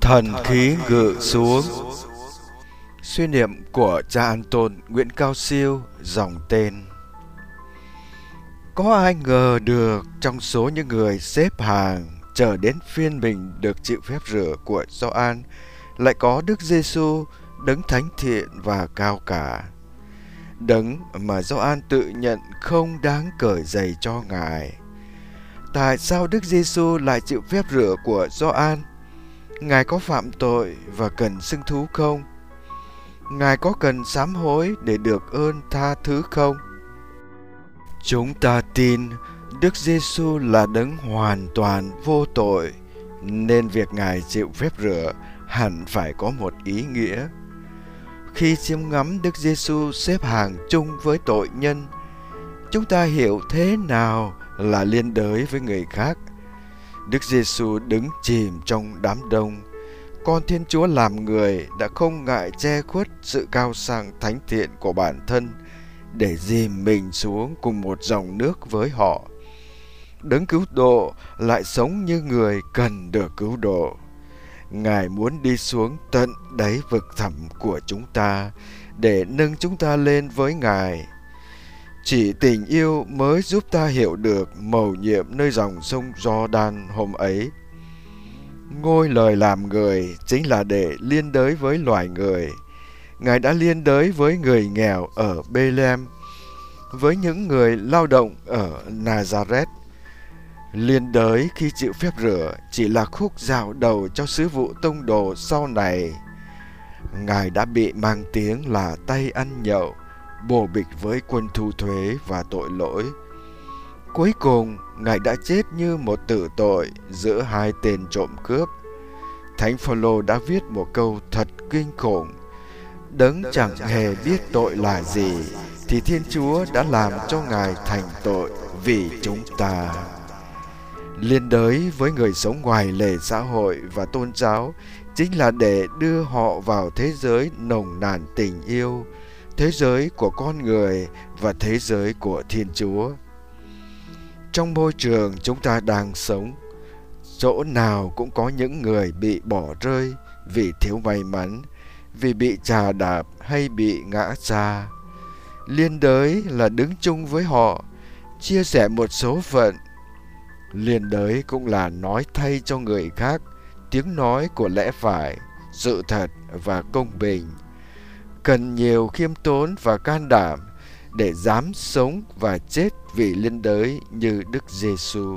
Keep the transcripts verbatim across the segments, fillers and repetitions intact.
Thần khí ngự xuống. Suy niệm của cha Anton Nguyễn Cao Siêu, dòng tên. Có ai ngờ được trong số những người xếp hàng chờ đến phiên mình được chịu phép rửa của Gioan lại có Đức Giêsu, đấng thánh thiện và cao cả, đấng mà Gioan tự nhận không đáng cởi giày cho Ngài. Tại sao Đức Giêsu lại chịu phép rửa của Gioan? Ngài có phạm tội và cần xưng thú không? Ngài có cần sám hối để được ơn tha thứ không? Chúng ta tin Đức Giêsu là đấng hoàn toàn vô tội, nên việc Ngài chịu phép rửa hẳn phải có một ý nghĩa. Khi chiêm ngắm Đức Giêsu xếp hàng chung với tội nhân, chúng ta hiểu thế nào là liên đới với người khác. Đức Giêsu đứng chìm trong đám đông. Con Thiên Chúa làm người đã không ngại che khuất sự cao sang thánh thiện của bản thân để dìm mình xuống cùng một dòng nước với họ. Đấng cứu độ lại sống như người cần được cứu độ. Ngài muốn đi xuống tận đáy vực thẳm của chúng ta để nâng chúng ta lên với Ngài. Chỉ tình yêu mới giúp ta hiểu được mầu nhiệm nơi dòng sông Giođan hôm ấy. Ngôi lời làm người chính là để liên đới với loài người. Ngài đã liên đới với người nghèo ở Bê-lem, với những người lao động ở Nazareth. Liên đới khi chịu phép rửa chỉ là khúc dạo đầu cho sứ vụ tông đồ sau này. Ngài đã bị mang tiếng là tay ăn nhậu, bồ bịch với quân thu thuế và tội lỗi. Cuối cùng, Ngài đã chết như một tử tội giữa hai tên trộm cướp. Thánh Phaolô đã viết một câu thật kinh khủng: đấng chẳng hề biết tội là gì, thì Thiên Chúa đã làm cho Ngài thành tội vì chúng ta. Liên đới với người sống ngoài lề xã hội và tôn giáo chính là để đưa họ vào thế giới nồng nàn tình yêu, thế giới của con người và thế giới của Thiên Chúa. Trong môi trường chúng ta đang sống, chỗ nào cũng có những người bị bỏ rơi vì thiếu may mắn, vì bị chà đạp hay bị ngã xa. Liên đới là đứng chung với họ, chia sẻ một số phận. Liên đới cũng là nói thay cho người khác tiếng nói của lẽ phải, sự thật và công bình. Cần nhiều khiêm tốn và can đảm để dám sống và chết vì liên đới như Đức Giêsu.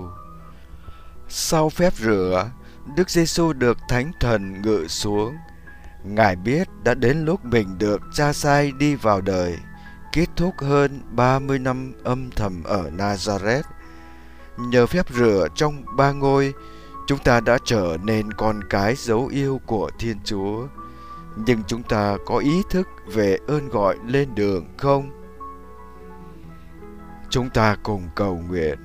Sau phép rửa, Đức Giêsu được Thánh Thần ngự xuống. Ngài biết đã đến lúc mình được Cha sai đi vào đời, kết thúc hơn ba mươi năm âm thầm ở Nazareth. Nhờ phép rửa trong ba ngôi, chúng ta đã trở nên con cái dấu yêu của Thiên Chúa. Nhưng chúng ta có ý thức về ơn gọi lên đường không? Chúng ta cùng cầu nguyện.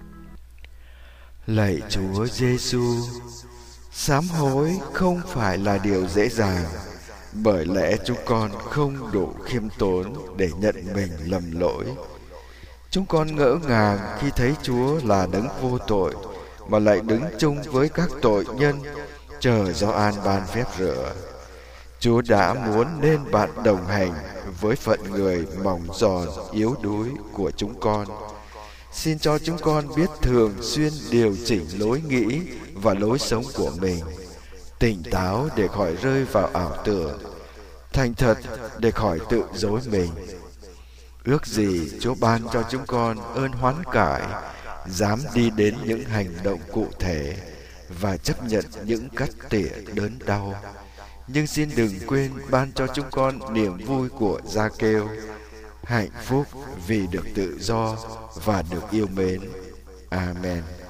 Lạy Chúa Giêsu, sám hối không phải là điều dễ dàng, bởi lẽ chúng con không đủ khiêm tốn để nhận mình lầm lỗi. Chúng con ngỡ ngàng khi thấy Chúa là đấng vô tội mà lại đứng chung với các tội nhân chờ Gioan ban phép rửa. Chúa đã muốn nên bạn đồng hành với phận người mỏng giòn yếu đuối của chúng con. Xin cho chúng con biết thường xuyên điều chỉnh lối nghĩ và lối sống của mình, tỉnh táo để khỏi rơi vào ảo tưởng, thành thật để khỏi tự dối mình. Ước gì Chúa ban cho chúng con ơn hoán cải, dám đi đến những hành động cụ thể và chấp nhận những cắt tỉa đớn đau. Nhưng xin đừng quên ban cho chúng con niềm vui của Gia-kêu, hạnh phúc vì được tự do và được yêu mến. Amen.